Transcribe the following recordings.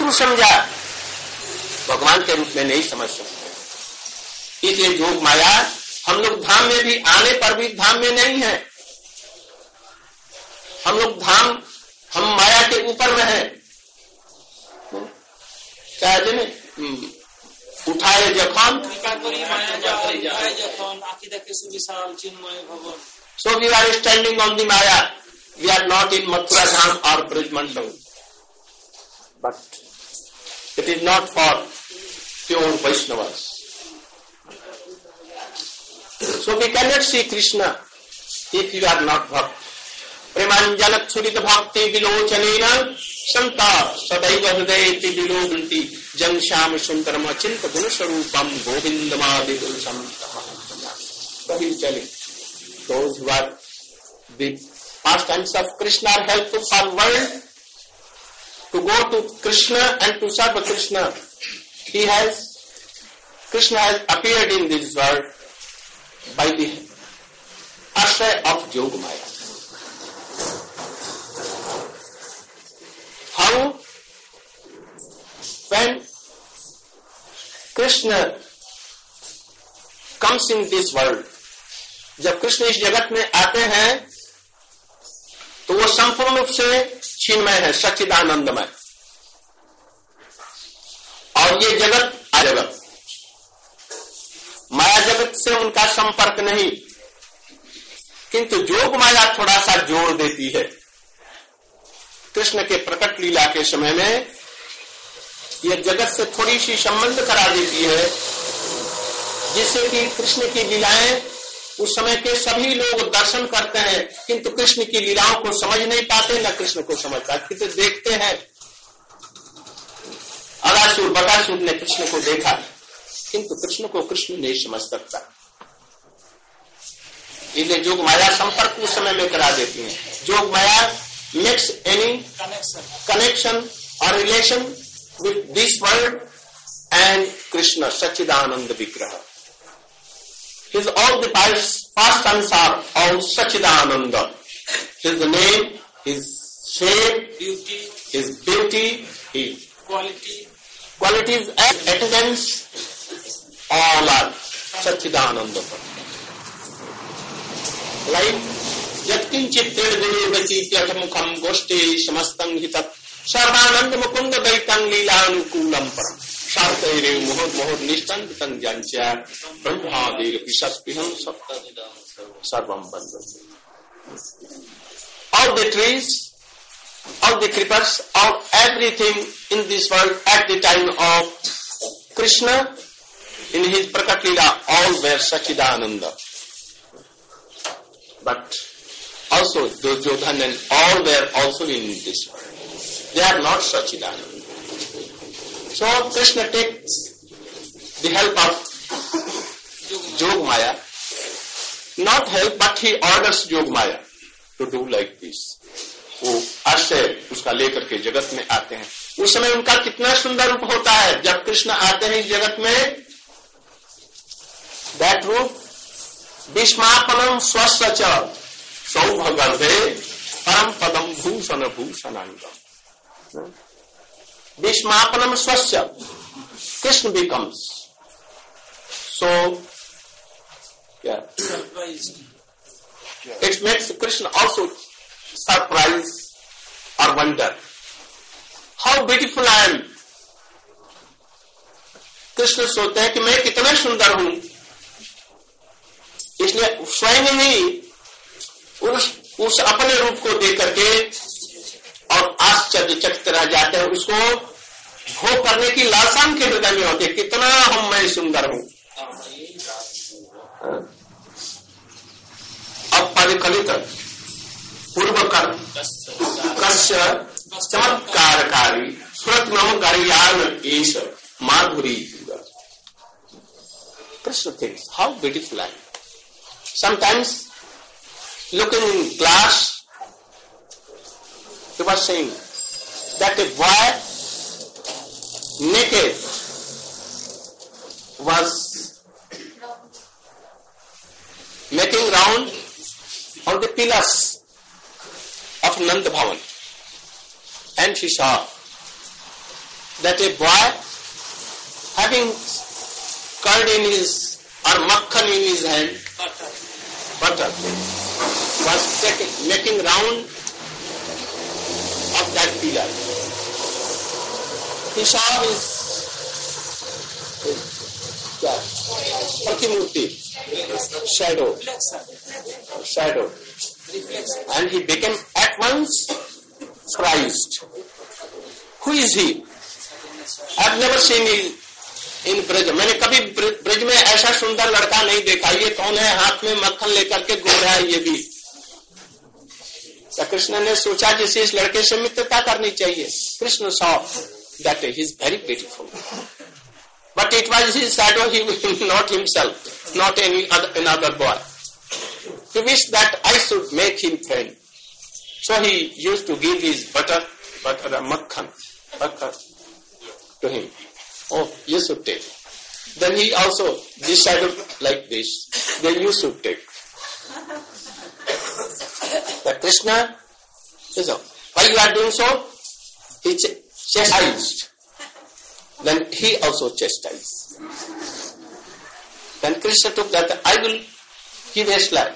शत्रु समझा, भगवान के रूप में नहीं समझ सकते। इसलिए जोग माया, हम लोग धाम में भी आने पर भी धाम में नहीं है, हम लोग धाम, हम माया के ऊपर में है। क्या है उठाए जखन so we are standing on the Maya. We are not in Mathura Dham or Brij Mandal, but it is not for pure Vaishnavas. So we cannot see Krishna if you are not bhakt. Premanjala Churita Bhakti Vilochanena Santa Sadaiva Hridayati Viloganti Jan Sham Sundaram Achinta Gunasharupam Govindamadi Dulsamita. Those who are the pastimes of Krishna are helpful for world to go to Krishna and to serve Krishna. Krishna has appeared in this world by the ashraya of Yoga Maya. How? When Krishna comes in this world, जब कृष्ण इस जगत में आते हैं तो वो संपूर्ण रूप से चिन्मय है, सच्चिदानंदमय, और ये जगत अजगत, माया जगत से उनका संपर्क नहीं, किंतु जोग माया थोड़ा सा जोड़ देती है। कृष्ण के प्रकट लीला के समय में यह जगत से थोड़ी सी संबंध करा देती है, जिससे कि कृष्ण की लीलाएं उस समय के सभी लोग दर्शन करते हैं, किंतु कृष्ण की लीलाओं को समझ नहीं पाते, न कृष्ण को समझ पाते। किंतु देखते हैं, अगासुर बकासुर ने कृष्ण को देखा, किंतु कृष्ण को कृष्ण नहीं समझ सकता। इसलिए जोग माया संपर्क उस समय में करा देती है। Yog Maya makes any connection और relation with this world and Krishna Sachchidananda Vigraha. His all the pastimes are all Sachidananda. His name, his shape, his beauty, his qualities and attendance, all are Sachidananda. Like Yatkinchit Tirgunurvati Tyatamukham Goshti Samastam Hitat Sarvananda Mukunda Daitang Leelanukulam Param Sartayre Mohod Mohod Nishtan Tang Jancha Brahmadir Pisaspiham Sarvam Bandhan. All the trees, all the creepers, all everything in this world at the time of Krishna in his Prakat Leela, all were Sachidananda. But also Duryodhana and all were also in this world. They are not Sachidananda. So Krishna takes the help of Jog Maya. Not help, but he orders Jog Maya to do like this. वो आश्रय उसका लेकर के जगत में आते हैं। उस समय उनका कितना सुंदर रूप होता है जब कृष्ण आते हैं इस जगत में। दैट रूप विस्मापनम स्वस्य सौभगर्भे परम पदम भूषण भूषणांगम। विस्मापनम स्वस्य, Krishna becomes so it makes Krishna also surprise or wonder. How beautiful I am. Krishna सोचते हैं कि मैं कितना सुंदर हूं, इसलिए स्वयं ही उस अपने रूप को देख करके और आश्चर्यचकित रह जाते हैं। उसको भोग करने की लालसा के हृदय में होती है, कितना मैं सुंदर हूं। अब परिकलित पूर्व कश्य चमत्कारकारी स्वरत्नम गरियान ईश माधुरी। Krishna thinks, how beautiful I am. Sometimes looking in glass, he was saying that a boy naked was making round on the pillars of Nand Bhavan, and he saw that a boy having curd in his or makhan in his hand, butter, was making round of that pillar. He saw his Pratimurti, shadow, and he became at once surprised. Who is he? I have never seen him in Braj. मैंने कभी ब्रज में ऐसा सुंदर लड़का नहीं देखा. ये कौन है? हाथ में मक्खन लेकर के घूम रहा है. ये भी कृष्ण ने सोचा जैसे इस लड़के से मित्रता करनी चाहिए. Krishna saw that he is very beautiful, but it was his shadow, not himself, not any another boy. He wished that I should make him friend. So he used to give his butter makhan to him. Oh, you should take. Then he also decided like this. Then you should take. But Krishna, why you are doing so? He chastised. Then he also chastised. Then Krishna took that, I will give a slap.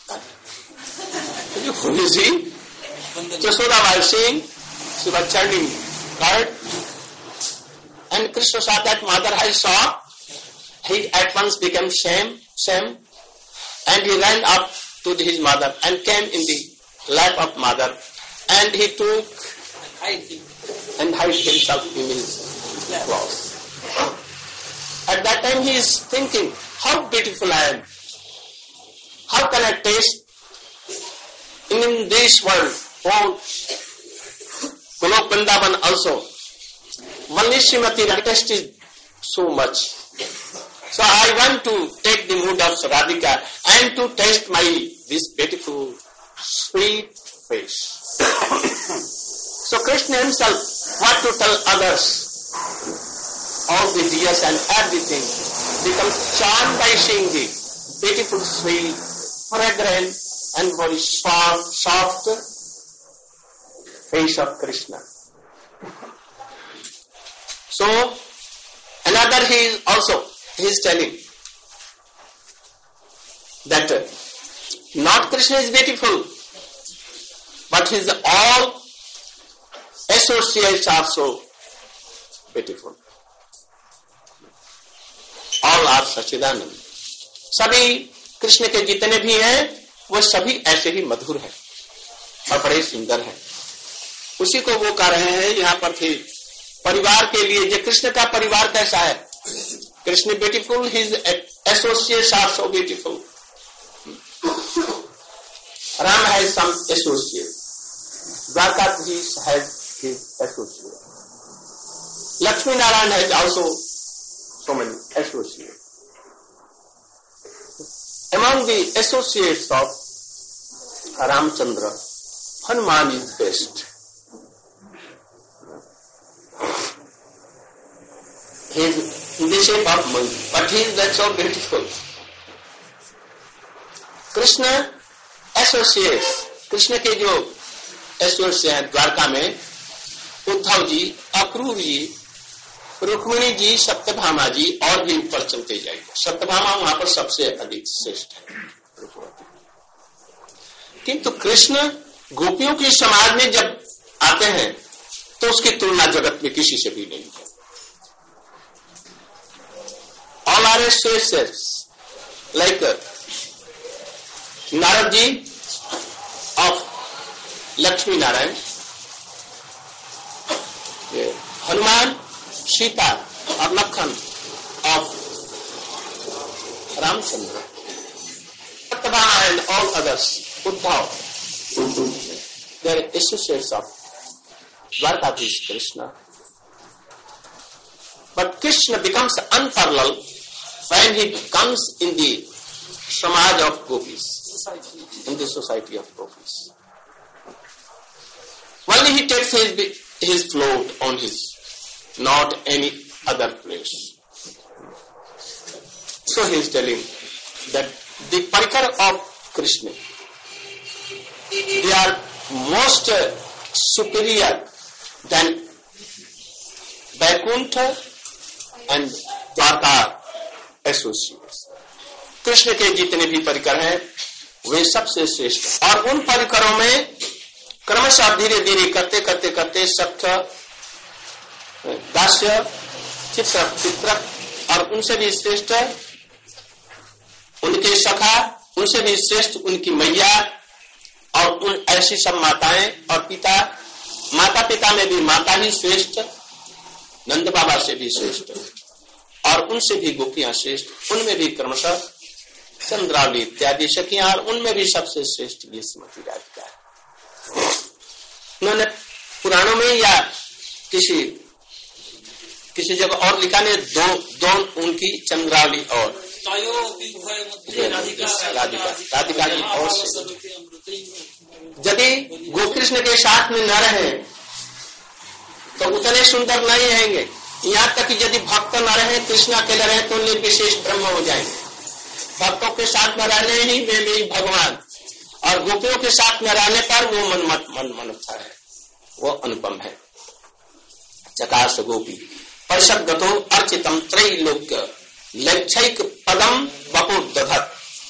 Who is he? Yasoda was saying, she was churning curd. And Krishna saw that mother has saw. He at once became shame, and he ran up to his mother and came in the lap of mother, and he took and hid himself in his clothes. At that time he is thinking, how beautiful I am. How can I taste in this world? Oh, Golok Vrindavan also. Only Srimati taste is so much. So I want to take the mood of Radhika and to taste this beautiful, sweet face. So Krishna himself, what to tell others? All the dias and everything becomes charmed by seeing the beautiful, sweet, fragrant and very soft face of Krishna. So another he is telling that not Krishna is beautiful, but his all associates are so beautiful. All are Sachidanand. सभी कृष्ण के जितने भी हैं वो सभी ऐसे ही मधुर हैं और बड़े सुंदर हैं. उसी को वो कह रहे हैं यहाँ पर थे परिवार के लिए. जो कृष्ण का परिवार कैसा है? Krishna beautiful, his associates are so beautiful. Ram has some associates. Dwarkadhish has his associates. Lakshmi Narayan has also so many associates. Among the associates of Ramchandra, Hanuman is best. He is in the shape of monkey, but he is that so beautiful. Krishna associates, Krishna के जो associates हैं द्वारका में, उद्धव जी, अक्रूर जी, रुक्मिणी जी, सत्यभामा जी और भी ऊपर चलते जाएंगे. सत्यभामा वहां पर सबसे अधिक श्रेष्ठ है. किंतु कृष्ण गोपियों के समाज में जब आते हैं तो उसकी तुलना जगत में किसी से भी नहीं है. All are associates, like Narad ji of Lakshmi Narayan, Hanuman, Sita or Lakhan of Ramchandra, Satyabhama and all others, Uddhav, they are associates of Dwarkadhish Krishna. But Krishna becomes unparalleled when he comes in the samaj of gopis, in the society of gopis. Only he takes his float on his, not any other place. So he is telling that the parikar of Krishna, they are most superior than Vaikuntha and Dwarka associates. Krishna के जितने भी परिकर हैं वे सबसे श्रेष्ठ, और उन परिकरों में क्रमशः धीरे धीरे करते करते करते सख्य, दास्य, चित्रक और उनसे भी श्रेष्ठ उनके सखा, उनसे भी श्रेष्ठ उनकी मैया, और उन ऐसी सब माताएं और पिता, माता पिता में भी माता ही श्रेष्ठ, नंद बाबा से भी श्रेष्ठ, और उनसे भी गोपियां श्रेष्ठ, उनमें भी क्रमशः चंद्रावली इत्यादि सखियां, और उनमें भी सबसे श्रेष्ठ ये श्रीमती राधिका है। उन्होंने पुराणों में या किसी जगह और लिखा ने दो उनकी चंद्रावली और राधिका की और यदि गोकृष्ण के साथ में न रहे तो उतने सुंदर नहीं रहेंगे। यहाँ तक कि यदि भक्त न रहे, कृष्ण अकेले रहे तो निर्विशेष ब्रह्म हो जाएंगे। भक्तों के साथ न रहने ही में भगवान, और गोपियों के साथ न रहने पर वो मनमता है, वो अनुपम है। चकाश गोपी परिषद्गतो अर्चितम त्रैलोक्य लक्षिक पदम बपुर दधत।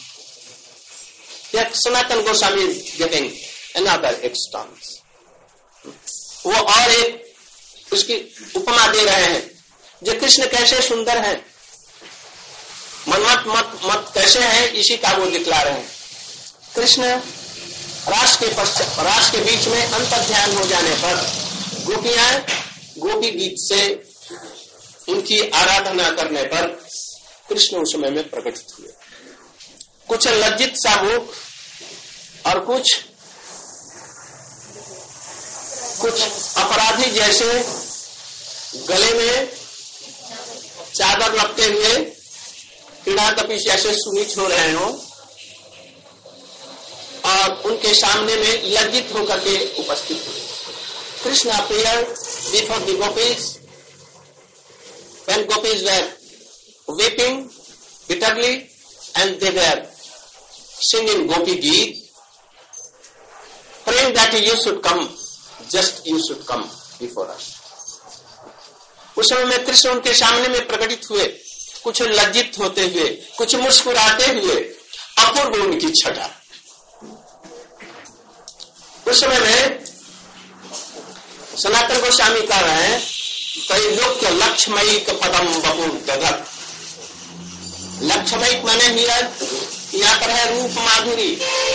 Sanatan Goswami giving another extents. वो और एक उसकी उपमा दे रहे हैं, जो कृष्ण कैसे सुंदर है, मनमत मत कैसे है, इसी का वो दिखला रहे हैं। कृष्ण रास के बीच में अंतर ध्यान हो जाने पर गोपियां गोपी गीत से उनकी आराधना करने पर कृष्ण उस समय में प्रकटित हुए। कुछ लज्जित सा मुख और कुछ अपराधी जैसे गले में चादर रखते हुए क्रीड़ाकपी जैसे सुनीच हो रहे हो, और उनके सामने में लज्जित होकर के उपस्थित हुए। Krishna appeared before the gopis when gopis were weeping bitterly and they were singing gopi geet, praying that you should come before us. उस समय में कृष्ण उनके सामने में प्रकटित हुए, कुछ लज्जित होते हुए, कुछ मुस्कुराते हुए, अपूर्व उनकी छटा। उस समय में सनातन गोस्वामी कह रहे हैं, त्रैलोक्य लक्ष्मयी पदम बपुर दधत। लक्ष्मयी माने यहाँ पर है रूप माधुरी।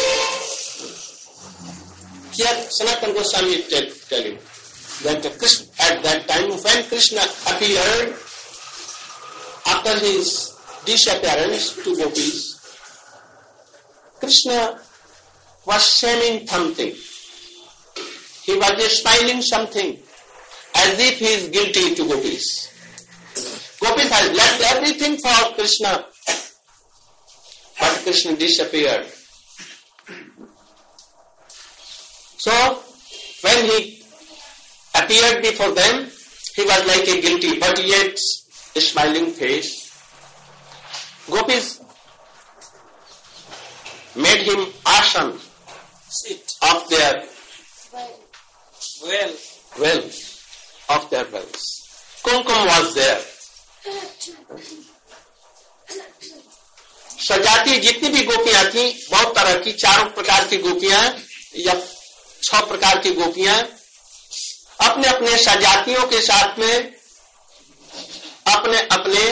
क्या Sanatan Goswami telling that at that time when Krishna appeared after his disappearance to gopis, Krishna was saying something. He was smiling something as if he is guilty to gopis. Gopis had left everything for Krishna, but Krishna disappeared. So when he appeared before them, he was like a guilty but yet a smiling face. Gopis made him asan of their well of their wells. Kumkum was there. सजाती जितनी भी गोपियां थी, बहुत तरह की, 4 प्रकार की गोपियां या 6 प्रकार की गोपियां अपने अपने सजातियों के साथ में अपने अपने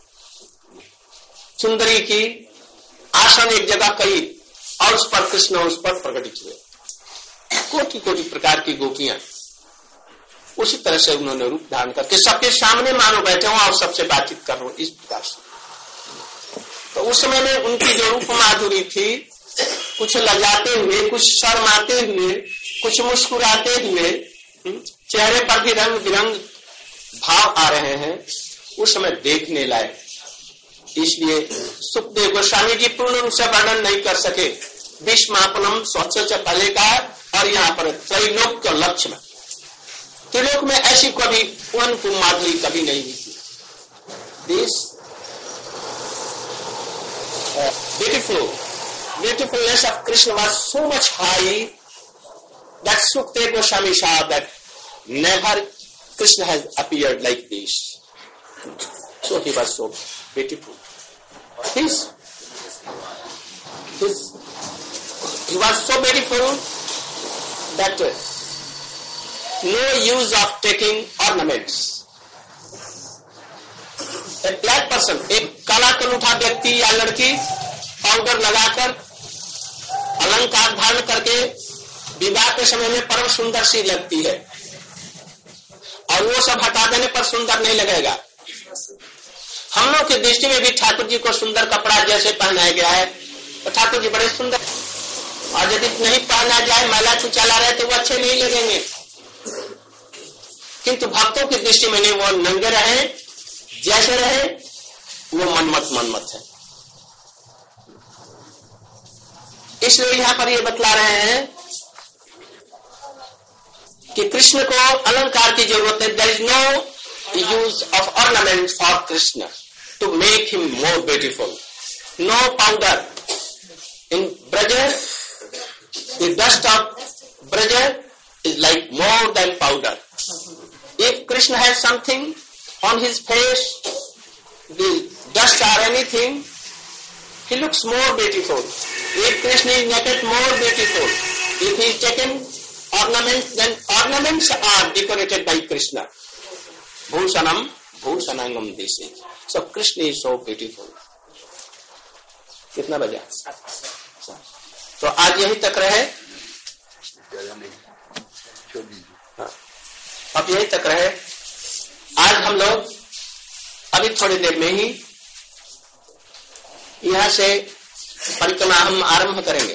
सुंदरी की आसन एक जगह करी, और उस पर कृष्ण उस पर प्रकटित हुए। कोटि कोटि प्रकार की गोपियां उसी तरह से उन्होंने रूप धारण करके सबके सामने मानो बैठे हो और सबसे बातचीत कर रहे हो, इस प्रकार से। तो उस समय में उनकी जो रूप माधुरी थी, कुछ लजाते हुए, कुछ शर्माते हुए, कुछ मुस्कुराते हुए, चेहरे पर भी रंग बिरंग भाव आ रहे हैं, उस समय देखने लायक। इसलिए सुखदेव गोस्वामी जी पूर्ण रूप से वर्णन नहीं कर सके। विस्मापनम स्वच्छ पहले का, और यहाँ पर त्रैलोक्य लक्ष्य, त्रिलोक में ऐसी कभी अनुपम माधुरी कभी नहीं हुई थी। This beautifulness of Krishna was so much high that Sukadeva Goswami saw that never Krishna has appeared like this. So he was so beautiful. He was so beautiful that no use of taking ornaments. A black person, एक काला कलूठा व्यक्ति या लड़की powder लगाकर अलंकार धारण करके विवाह के समय में परम सुंदर सी लगती है, और वो सब हटा देने पर सुंदर नहीं लगेगा। हम लोग की दृष्टि में भी ठाकुर जी को सुंदर कपड़ा जैसे पहनाया गया है तो ठाकुर जी बड़े सुंदर, और यदि नहीं पहना जाए, मैला चुचाला रहे तो वो अच्छे नहीं लगेंगे। किंतु भक्तों की दृष्टि में नहीं, वो नंगे रहे, जैसे रहे, वो मनमत है। इसलिए यहां पर ये बतला रहे हैं कि कृष्ण को अलंकार की जरूरत है। There is no use of ornament for Krishna to make him more beautiful. No powder in Braj, the dust of Braj is like more than powder. If Krishna has something on his face, the dust or anything, he looks more beautiful. If Krishna is naked, more beautiful. If he is taken ornaments, then ornaments are decorated by Krishna. Bhushanam, Bhushanangam desi. So Krishna is so beautiful. कितना बजा? तो आज यही तक रहे, अब यही तक रहे। आज हम लोग अभी थोड़ी देर में ही यहां से परिक्रमा हम आरंभ करेंगे,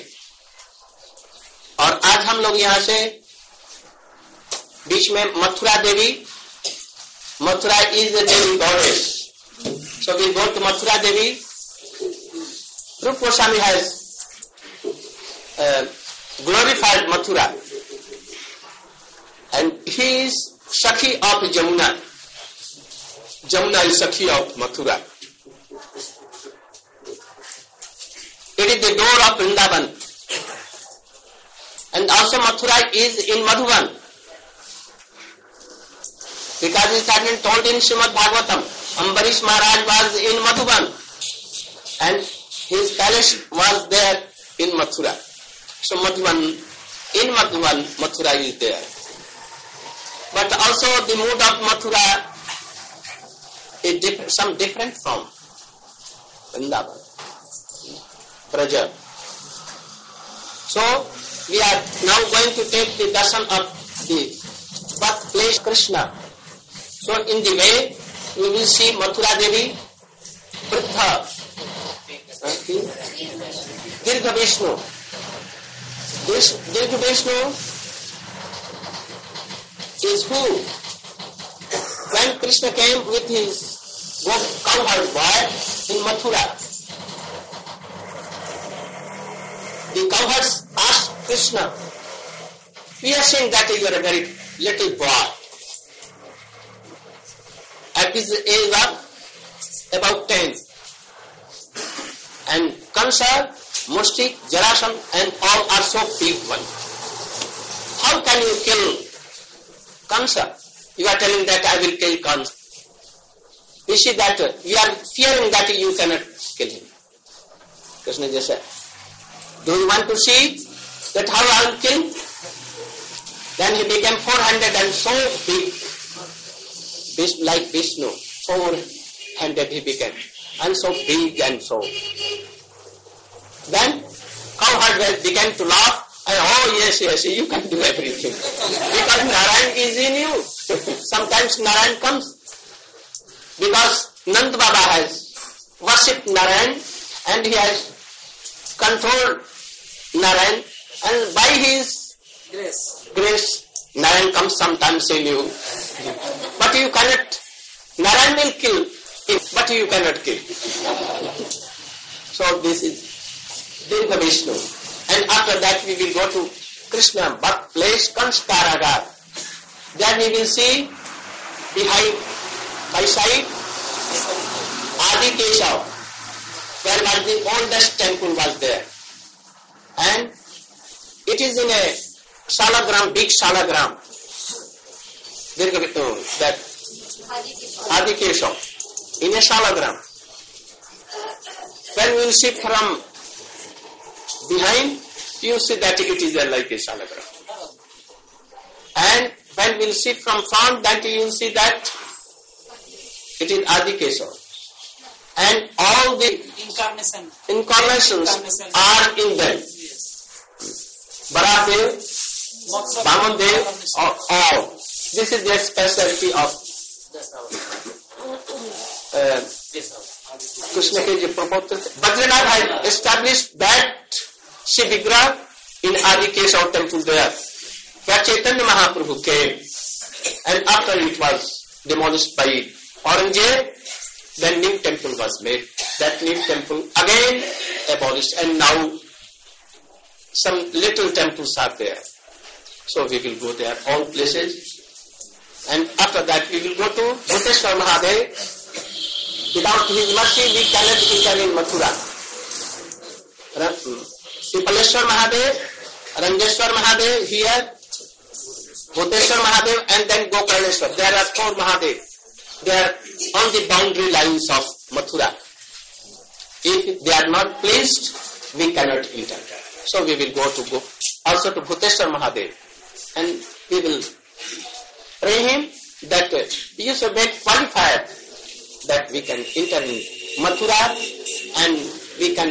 और आज हम लोग यहां से बीच में Mathura Devi, Mathura is the Devi goddess, so we go to Mathura Devi. Rupa Goswami has glorified Mathura, and he is Sakhi of Jamuna. Jamuna is Sakhi of Mathura. It is the door of Vrindavan, and also Mathura is in Madhuban, because it has been told in Srimad Bhagavatam, Ambarish Maharaj was in Madhuban and his palace was there in Mathura. So Madhuban, in Madhuban, Mathura is there. But also the mood of Mathura is different from Vrindavan, Braja. So we are now going to take the darshan of the birthplace Krishna. So in the way we will see Mathura Devi, Vruddha, Dirgha Vishnu. This Dirgha Vishnu is who, when Krishna came with his cowherd boy in Mathura, the cowherds asked Krishna, we are saying that you are a very little boy, at his age of about 10, and Kamsa, Mushtik, Jarasandha and all are so big one. How can you kill Kamsa? You are telling that I will kill Kamsa. You see that you are fearing that you cannot kill him. Krishna just said, do you want to see that how I will kill? Then he became 400 and so big, like Vishnu, 400 he became, and so big and so. Then cowherd began to laugh, and oh yes, you can do everything. Because Narayan is in you. Sometimes Narayan comes. Because Nand Baba has worshipped Narayan and he has controlled Narayan, and by his grace Narayan comes sometimes in you. But you cannot, Narayan will kill him, but you cannot kill. So this is Dirgha Vishnu. And after that we will go to Krishna birthplace Kanskaragar. Then we will see behind, by side, Adi Keshav, where was the oldest temple was there. And it is in a salagram, big salagram. that Adikesha in a shalagram. When you see from behind, you see that it is like a shalagram. And when we see from front, that you will see that it is Adikesha. And all the incarnations are in them. Baradev, Vamandev, all. This is the specialty of Krishna ke je promoted. Badrinath had established that Shivigrah in Adikesha temple there. Where Chaitanya Mahaprabhu came, and after it was demolished by Aurangzeb, then new temple was made. That new temple again abolished, and now some little temples are there. So we will go there, all places. And after that we will go to Bhuteshwar Mahadev. Without his mercy we cannot enter in Mathura. Pipaleshwar Mahadev, Rangeshwar Mahadev here, Bhuteshwar Mahadev, and then Gokarneshwar. There are 4 Mahadev. They are on the boundary lines of Mathura. If they are not placed, we cannot enter. So we will go also to Bhuteshwar Mahadev, and we will pray him that he should make qualified that we can enter in Mathura and we can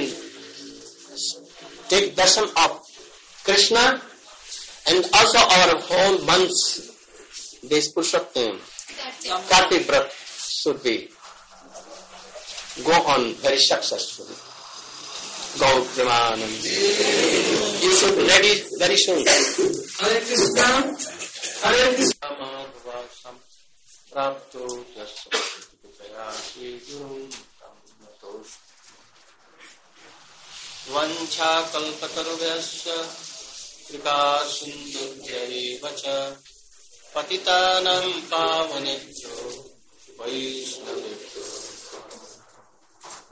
take darshan of Krishna, and also our whole months, this Purushottam, Kartik Vrat should be go on very successfully. Gaur Premanand. You should ready very soon. Hare Krishna, Hare Krishna. Prapto jasya guru vancha kalpatarvyasya kripa sindhya vacha patitanam pavanebhyo vaishnavebhyo